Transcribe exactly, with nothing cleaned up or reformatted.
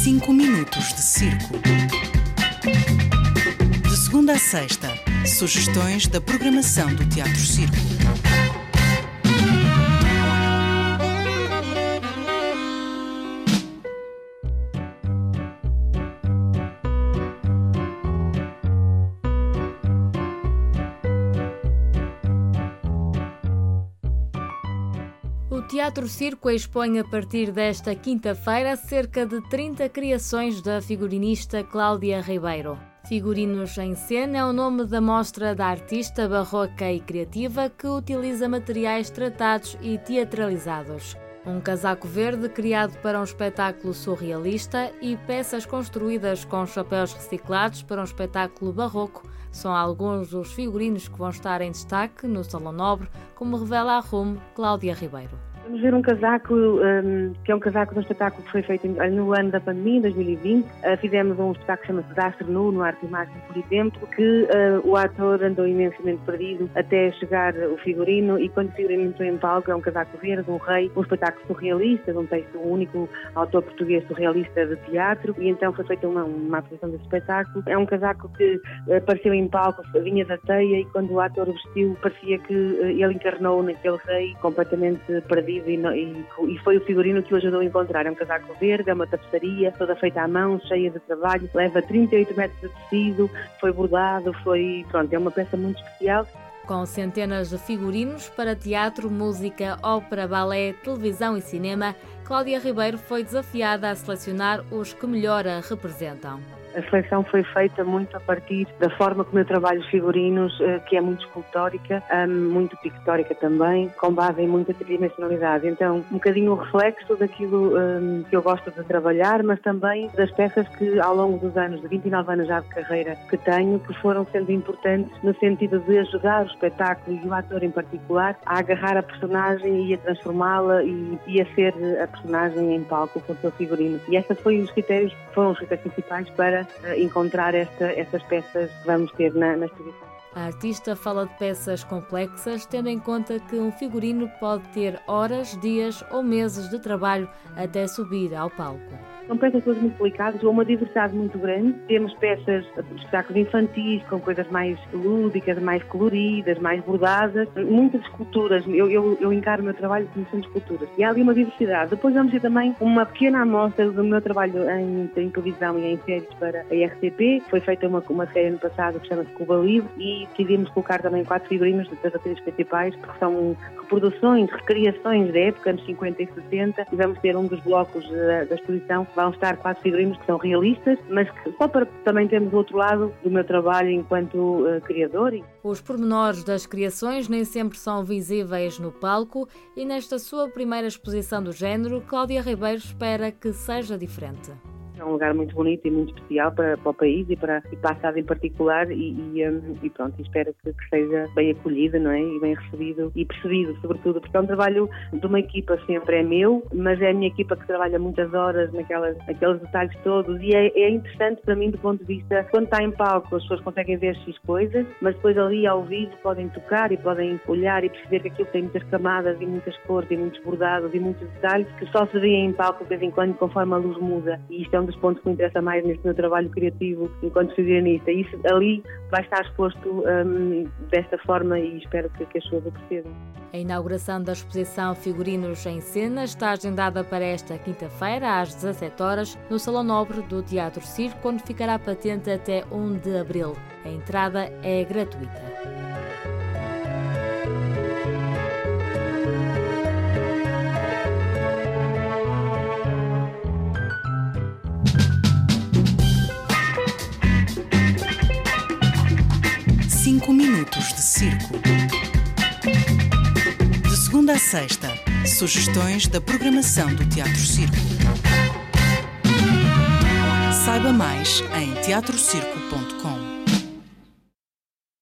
Cinco minutos de circo. De segunda a sexta, sugestões da programação do Teatro Circo. O Teatro Circo expõe a partir desta quinta-feira cerca de trinta criações da figurinista Cláudia Ribeiro. Figurinos em Cena é o nome da mostra da artista barroca e criativa que utiliza materiais tratados e teatralizados. Um casaco verde criado para um espetáculo surrealista e peças construídas com chapéus reciclados para um espetáculo barroco são alguns dos figurinos que vão estar em destaque no Salão Nobre, como revela a Rumo Cláudia Ribeiro. Vamos ver um casaco, um, que é um casaco de um espetáculo que foi feito no ano da pandemia, em dois mil e vinte. Uh, fizemos um espetáculo que chama-se Desastre Nu, no Arte e Imagem, por exemplo, que uh, o ator andou imensamente perdido até chegar o figurino, e quando o figurino entrou em palco, é um casaco verde, um rei, um espetáculo surrealista, de um texto único, autor português surrealista de teatro, e então foi feita uma, uma apresentação desse espetáculo. É um casaco que apareceu em palco, vinha da teia, e quando o ator vestiu, parecia que uh, ele encarnou naquele rei completamente perdido. E, e, e foi o figurino que o ajudou a encontrar. É um casaco verde, é uma tapeçaria, toda feita à mão, cheia de trabalho, leva trinta e oito metros de tecido, foi bordado, foi, pronto, é uma peça muito especial. Com centenas de figurinos para teatro, música, ópera, balé, televisão e cinema, Cláudia Ribeiro foi desafiada a selecionar os que melhor a representam. A seleção foi feita muito a partir da forma como eu trabalho os figurinos, que é muito escultórica, muito pictórica também, com base em muita tridimensionalidade. Então, um bocadinho o reflexo daquilo que eu gosto de trabalhar, mas também das peças que ao longo dos anos, de vinte e nove anos já de carreira que tenho, que foram sendo importantes no sentido de ajudar o espetáculo e o ator em particular a agarrar a personagem e a transformá-la e, e a ser a personagem em palco com o seu figurino. E estes foram os critérios, foram os critérios principais para encontrar esta, estas peças que vamos ter na, na exposição. A artista fala de peças complexas, tendo em conta que um figurino pode ter horas, dias ou meses de trabalho até subir ao palco. São peças todas muito delicadas, ou uma diversidade muito grande. Temos peças, espetáculos infantis, com coisas mais lúdicas, mais coloridas, mais bordadas. Muitas esculturas, eu, eu, eu encaro o meu trabalho como sendo esculturas. E há ali uma diversidade. Depois vamos ter também uma pequena amostra do meu trabalho em, em televisão e em séries para a R T P. Foi feita uma, uma série no passado que chama-se Cuba Livre, e decidimos colocar também quatro figurinos das atrizes principais, porque são reproduções, recriações da época, anos cinquenta e sessenta, e vamos ter um dos blocos da, da exposição. Vão estar quatro figurinos que são realistas, mas que só para também termos o outro lado do meu trabalho enquanto uh, criador. Os pormenores das criações nem sempre são visíveis no palco, e nesta sua primeira exposição do género, Cláudia Ribeiro espera que seja diferente. É um lugar muito bonito e muito especial para, para o país e para, e para a cidade em particular, e, e, um, e pronto, espero que, que seja bem acolhido, não é? E bem recebido e percebido, sobretudo, porque é um trabalho de uma equipa, sempre é meu, mas é a minha equipa que trabalha muitas horas naquelas, naqueles detalhes todos, e é, é interessante para mim do ponto de vista, quando está em palco as pessoas conseguem ver X coisas, mas depois ali ao vivo podem tocar e podem olhar e perceber que aquilo tem muitas camadas e muitas cores e muitos bordados e muitos detalhes que só se vêem em palco de vez em quando, conforme a luz muda, e isto é um dos pontos que me interessa mais neste meu trabalho criativo enquanto figurinista. Isso ali vai estar exposto um, desta forma, e espero que, que as pessoas o percebam. A inauguração da exposição Figurinos em Cena está agendada para esta quinta-feira, às dezassete horas, no Salão Nobre do Teatro Circo, onde ficará patente até primeiro de abril. A entrada é gratuita. Cinco minutos de circo. De segunda a sexta, sugestões da programação do Teatro Circo. Saiba mais em teatro circo ponto com.